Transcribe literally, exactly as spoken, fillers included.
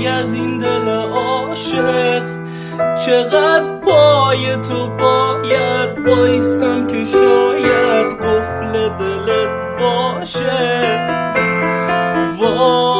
از این دل عاشق. چقدر پای تو باید بایستم که شاید قفل دلت باشه. وای